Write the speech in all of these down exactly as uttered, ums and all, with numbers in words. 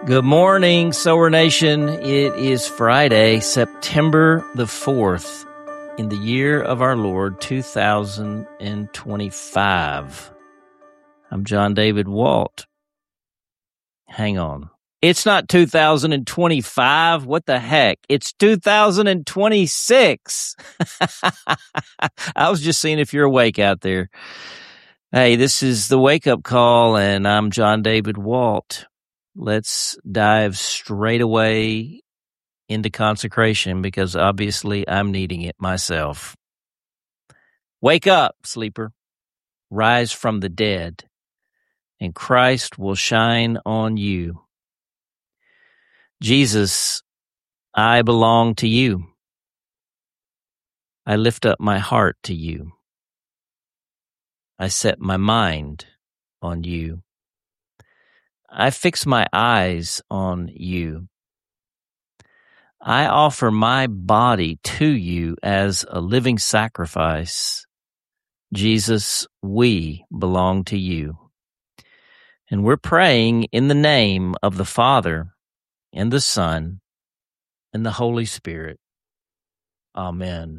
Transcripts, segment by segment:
Good morning, Sower Nation. It is Friday, September the fourth, in the year of our Lord, two thousand twenty-five. I'm John David Walt. Hang on. It's not two thousand twenty-five. What the heck? It's two thousand twenty-six. I was just seeing if you're awake out there. Hey, this is the Wake Up Call, and I'm John David Walt. Let's dive straight away into consecration because obviously I'm needing it myself. Wake up, sleeper. Rise from the dead, and Christ will shine on you. Jesus, I belong to you. I lift up my heart to you. I set my mind on you. I fix my eyes on you. I offer my body to you as a living sacrifice. Jesus, we belong to you. And we're praying in the name of the Father and the Son and the Holy Spirit. Amen.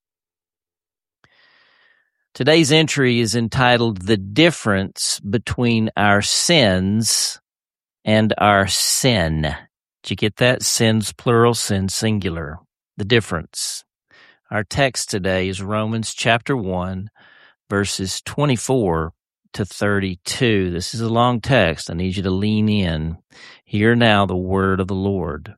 Today's entry is entitled The Difference Between Our Sins and Our Sin. Did you get that? Sins plural, sin singular. The difference. Our text today is Romans chapter one, verses twenty-four to thirty-two. This is a long text. I need you to lean in. Hear now the word of the Lord.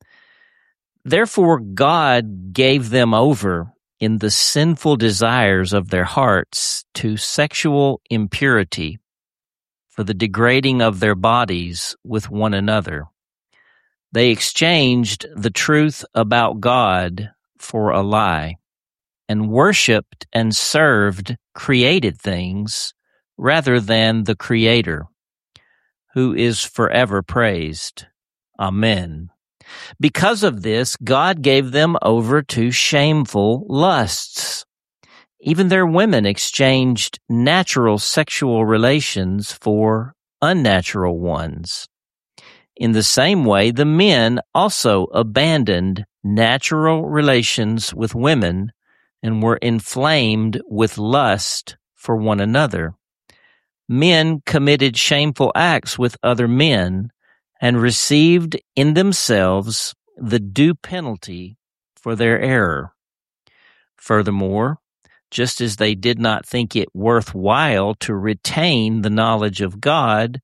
Therefore God gave them over in the sinful desires of their hearts to sexual impurity, for the degrading of their bodies with one another. They exchanged the truth about God for a lie, and worshipped and served created things rather than the Creator, who is forever praised. Amen. Because of this, God gave them over to shameful lusts. Even their women exchanged natural sexual relations for unnatural ones. In the same way, the men also abandoned natural relations with women and were inflamed with lust for one another. Men committed shameful acts with other men and received in themselves the due penalty for their error. Furthermore, just as they did not think it worthwhile to retain the knowledge of God,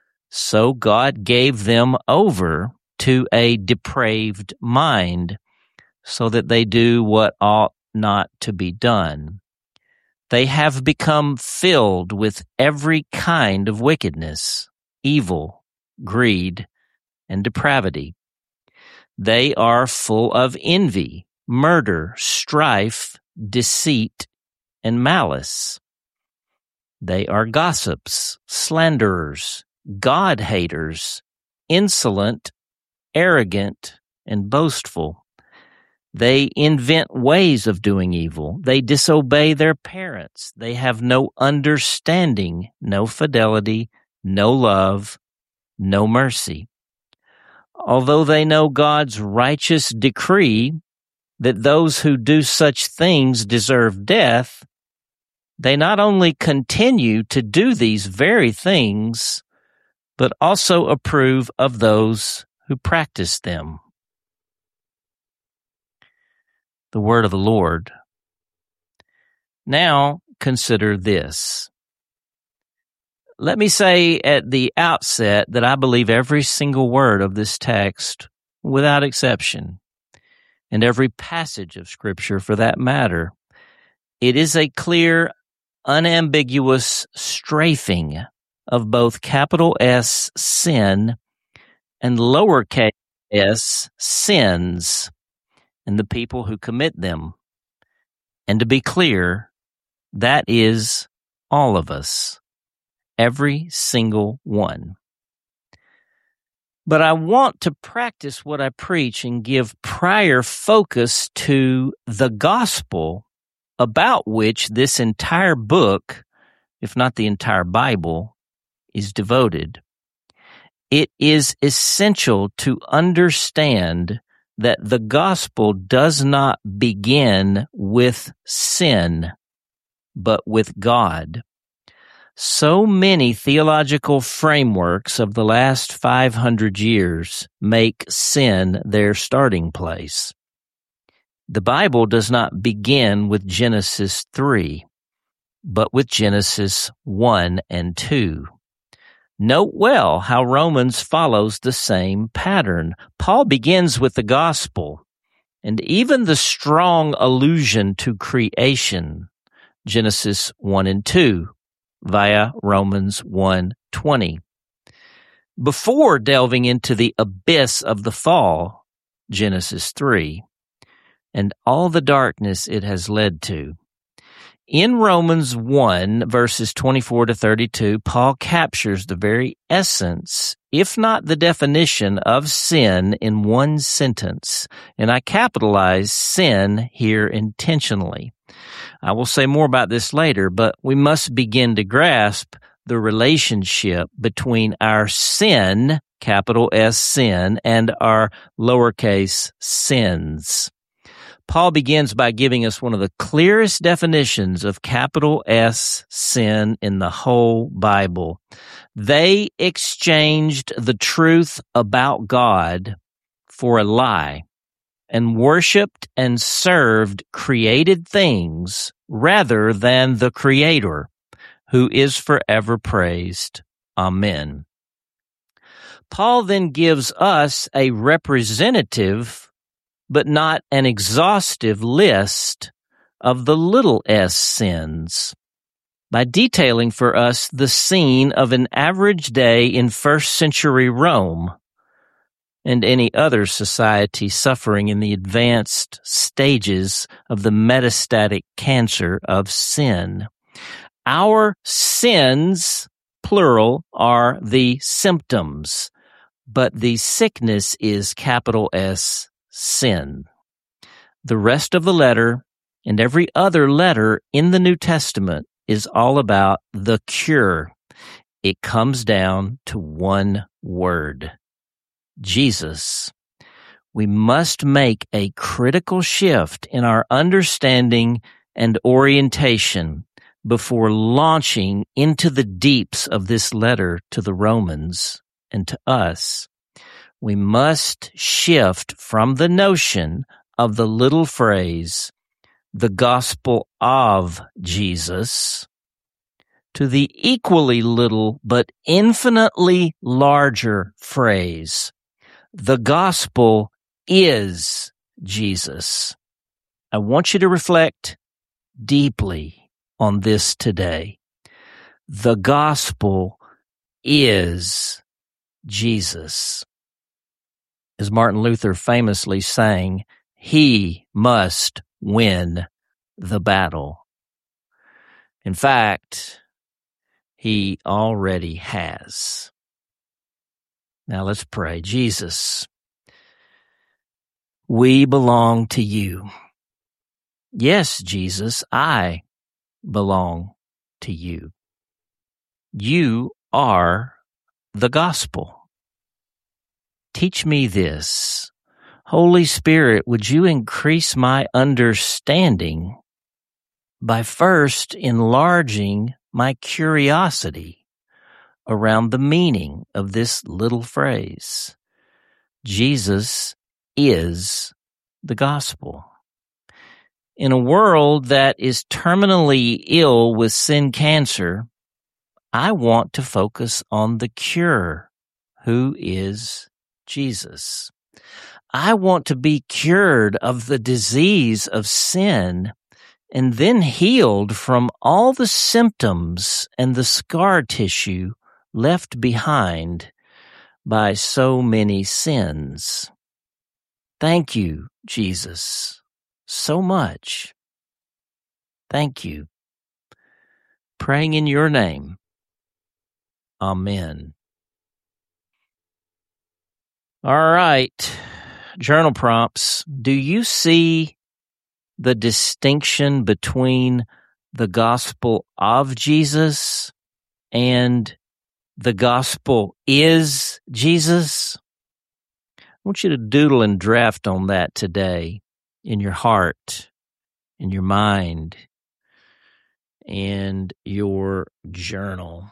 so God gave them over to a depraved mind, so that they do what ought not to be done. They have become filled with every kind of wickedness, evil, greed, and depravity. They are full of envy, murder, strife, deceit, and malice. They are gossips, slanderers, God-haters, insolent, arrogant, and boastful. They invent ways of doing evil. They disobey their parents. They have no understanding, no fidelity, no love, no mercy. Although they know God's righteous decree that those who do such things deserve death, they not only continue to do these very things, but also approve of those who practice them. The word of the Lord. Now consider this. Let me say at the outset that I believe every single word of this text, without exception, and every passage of Scripture for that matter. It is a clear, unambiguous strafing of both capital S sin and lowercase s sins and the people who commit them. And to be clear, that is all of us. Every single one. But I want to practice what I preach and give prior focus to the gospel about which this entire book, if not the entire Bible, is devoted. It is essential to understand that the gospel does not begin with sin, but with God. So many theological frameworks of the last five hundred years make sin their starting place. The Bible does not begin with Genesis three, but with Genesis one and two. Note well how Romans follows the same pattern. Paul begins with the gospel, and even the strong allusion to creation, Genesis one and two, via Romans one twenty. Before delving into the abyss of the fall, Genesis three, and all the darkness it has led to. In Romans one, verses twenty-four to thirty-two, Paul captures the very essence, if not the definition, of sin in one sentence. And I capitalize sin here intentionally. I will say more about this later, but we must begin to grasp the relationship between our sin, capital S sin, and our lowercase sins. Paul begins by giving us one of the clearest definitions of capital S sin in the whole Bible. They exchanged the truth about God for a lie and worshiped and served created things rather than the Creator, who is forever praised. Amen. Paul then gives us a representative but not an exhaustive list of the little s sins, by detailing for us the scene of an average day in first century Rome and any other society suffering in the advanced stages of the metastatic cancer of sin. Our sins, plural, are the symptoms, but the sickness is capital S sin. The rest of the letter and every other letter in the New Testament is all about the cure. It comes down to one word: Jesus. We must make a critical shift in our understanding and orientation before launching into the deeps of this letter to the Romans and to us. We must shift from the notion of the little phrase, the gospel of Jesus, to the equally little but infinitely larger phrase, the gospel is Jesus. I want you to reflect deeply on this today. The gospel is Jesus. As Martin Luther famously sang, he must win the battle. In fact, he already has. Now let's pray. Jesus, we belong to you. Yes, Jesus, I belong to you. You are the gospel. Teach me this. Holy Spirit, would you increase my understanding by first enlarging my curiosity around the meaning of this little phrase? Jesus is the gospel. In a world that is terminally ill with sin cancer, I want to focus on the cure, who is Jesus. I want to be cured of the disease of sin and then healed from all the symptoms and the scar tissue left behind by so many sins. Thank you, Jesus, so much. Thank you. Praying in your name. Amen. All right, journal prompts. Do you see the distinction between the gospel of Jesus and the gospel is Jesus? I want you to doodle and draft on that today in your heart, in your mind, and your journal.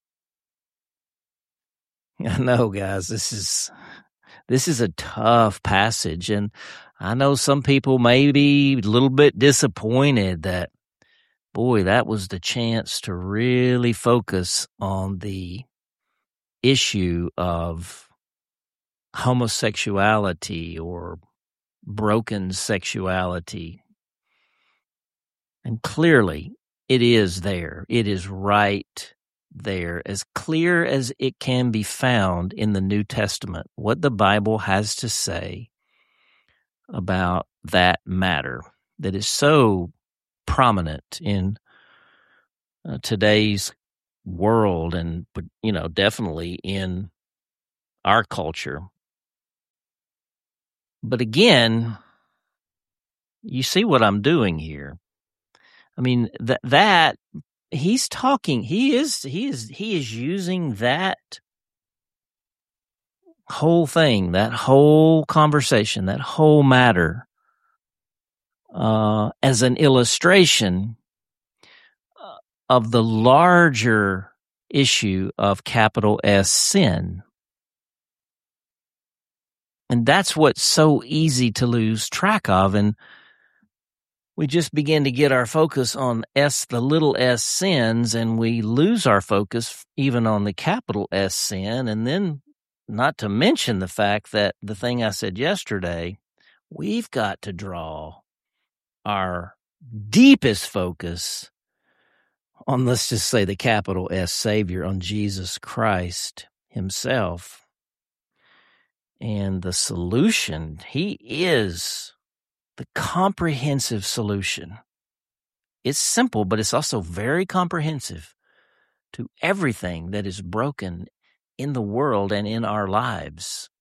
I know, guys, this is this is a tough passage, and I know some people may be a little bit disappointed that, boy, that was the chance to really focus on the issue of homosexuality or broken sexuality. And clearly, it is there. It is right there, as clear as it can be found in the New Testament, what the Bible has to say about that matter that is so prominent in uh, today's world and, you know, definitely in our culture. But again, you see what I'm doing here. I mean, that that he's talking, he is he is he is using that whole thing, that whole conversation, that whole matter uh, as an illustration of the larger issue of capital S sin. And that's what's so easy to lose track of. And we just begin to get our focus on S, the little s sins, and we lose our focus even on the capital S sin. And then, not to mention the fact that the thing I said yesterday, we've got to draw our deepest focus on, let's just say, the capital S Savior, on Jesus Christ himself. And the solution, he is the comprehensive solution. It's simple, but it's also very comprehensive to everything that is broken in the world and in our lives.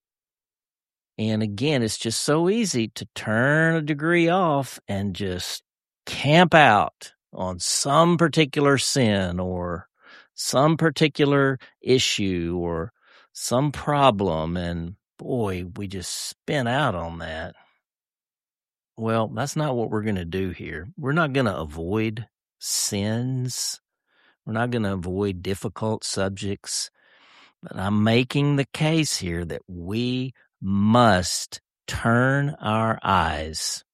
And again, it's just so easy to turn a degree off and just camp out on some particular sin or some particular issue or some problem. And boy, we just spin out on that. Well, that's not what we're going to do here. We're not going to avoid sins. We're not going to avoid difficult subjects. But I'm making the case here that we must turn our eyes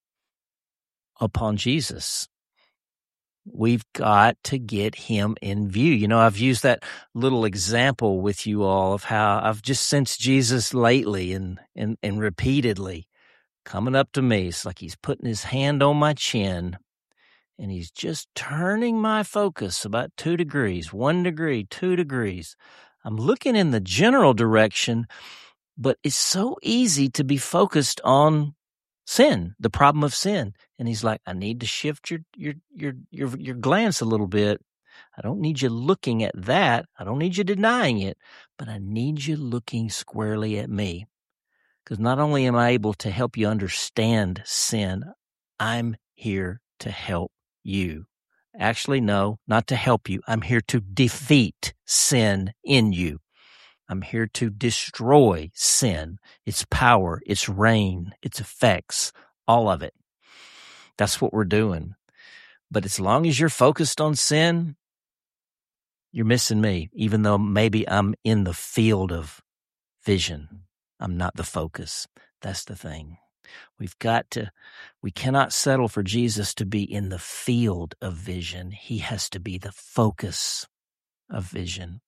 upon Jesus. We've got to get him in view. You know, I've used that little example with you all of how I've just sensed Jesus lately and, and, and repeatedly coming up to me. It's like he's putting his hand on my chin and he's just turning my focus about two degrees, one degree, two degrees. I'm looking in the general direction, but it's so easy to be focused on sin, the problem of sin. And he's like, I need to shift your, your, your, your, your glance a little bit. I don't need you looking at that. I don't need you denying it, but I need you looking squarely at me. Because not only am I able to help you understand sin, I'm here to help you. Actually, no, not to help you. I'm here to defeat sin in you. I'm here to destroy sin, its power, its reign, its effects, all of it. That's what we're doing. But as long as you're focused on sin, you're missing me, even though maybe I'm in the field of vision. I'm not the focus. That's the thing. We've got to, we cannot settle for Jesus to be in the field of vision. He has to be the focus of vision.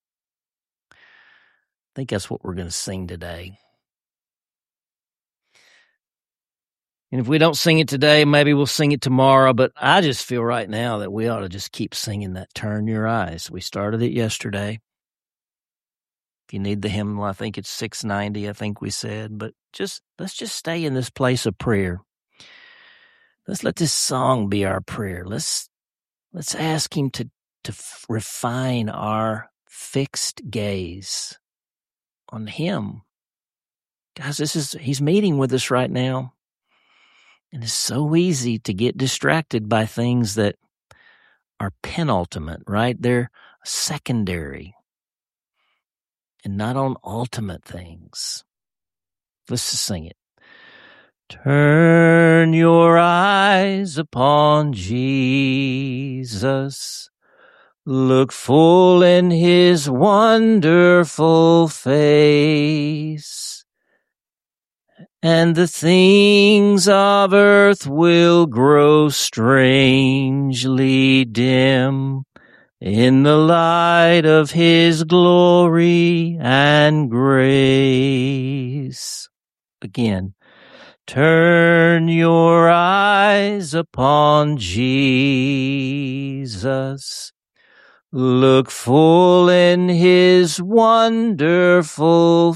I think that's what we're going to sing today. And if we don't sing it today, maybe we'll sing it tomorrow. But I just feel right now that we ought to just keep singing that Turn Your Eyes. We started it yesterday. If you need the hymnal, I think it's six ninety, I think we said. But just let's just stay in this place of prayer. Let's let this song be our prayer. Let's let's ask him to, to refine our fixed gaze on him. Guys, this is he's meeting with us right now. And it's so easy to get distracted by things that are penultimate, right? They're secondary. and not on ultimate things. Let's just sing it. Turn your eyes upon Jesus. Look full in his wonderful face, and the things of earth will grow strangely dim in the light of his glory and grace. Again, turn your eyes upon Jesus. Look full in his wonderful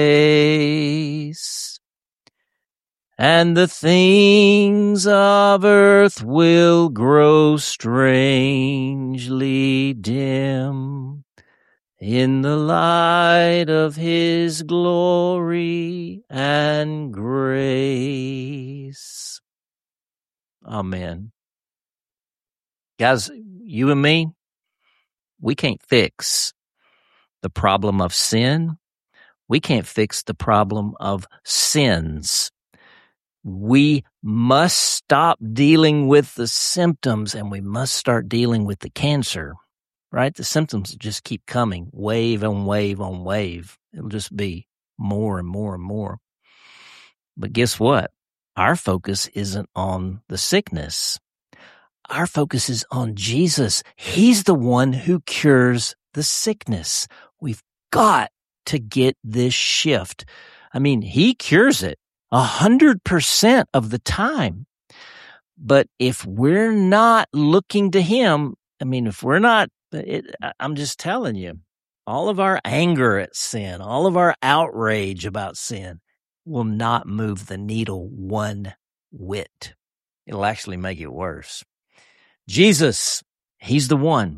face, and the things of earth will grow strangely dim in the light of his glory and grace. Amen. Guys, you and me, we can't fix the problem of sin. We can't fix the problem of sins. We must stop dealing with the symptoms and we must start dealing with the cancer, right? The symptoms just keep coming, wave on wave on wave. It'll just be more and more and more. But guess what? Our focus isn't on the sickness. Our focus is on Jesus. He's the one who cures the sickness. We've got to get this shift. I mean, he cures it a hundred percent of the time. But if we're not looking to him, I mean, if we're not, it, I'm just telling you, all of our anger at sin, all of our outrage about sin will not move the needle one whit. It'll actually make it worse. Jesus, he's the one.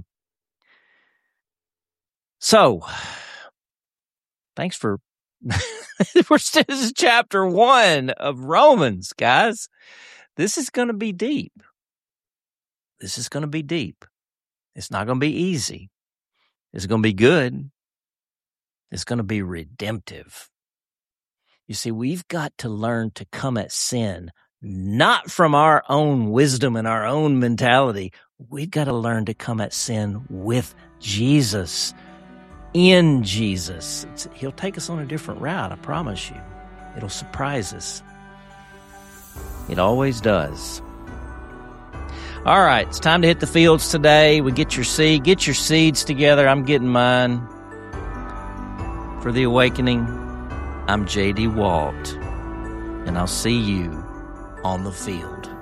So, thanks for, we're still, this is chapter one of Romans, guys. This is going to be deep. This is going to be deep. It's not going to be easy. It's going to be good. It's going to be redemptive. You see, we've got to learn to come at sin not from our own wisdom and our own mentality. We've got to learn to come at sin with Jesus, in Jesus. It's, he'll take us on a different route, I promise you. It'll surprise us. It always does. All right, it's time to hit the fields today. We get your seed, get your seeds together. I'm getting mine. For The Awakening, I'm J D Walt, and I'll see you on the field.